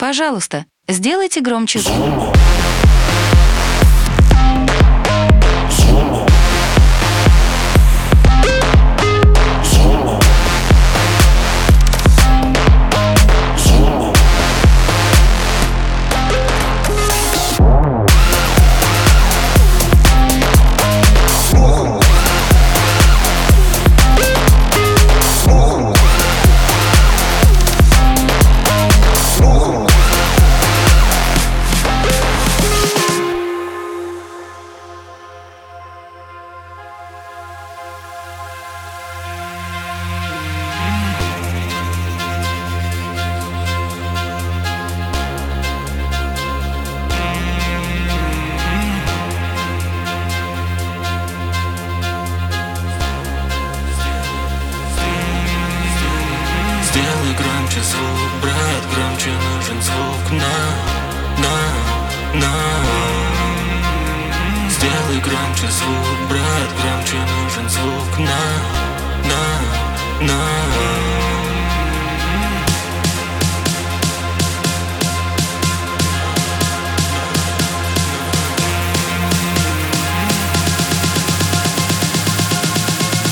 Пожалуйста, сделайте громче звук. Сделай громче звук, брат, громче нужен звук на. Сделай громче звук, брат, громче нужен звук на.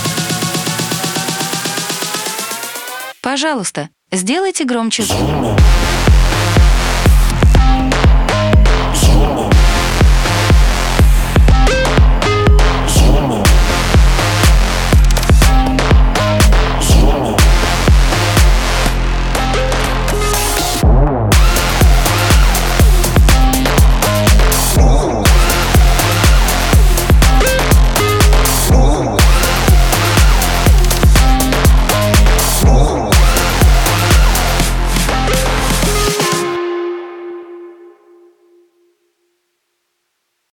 Пожалуйста, сделайте громче звук.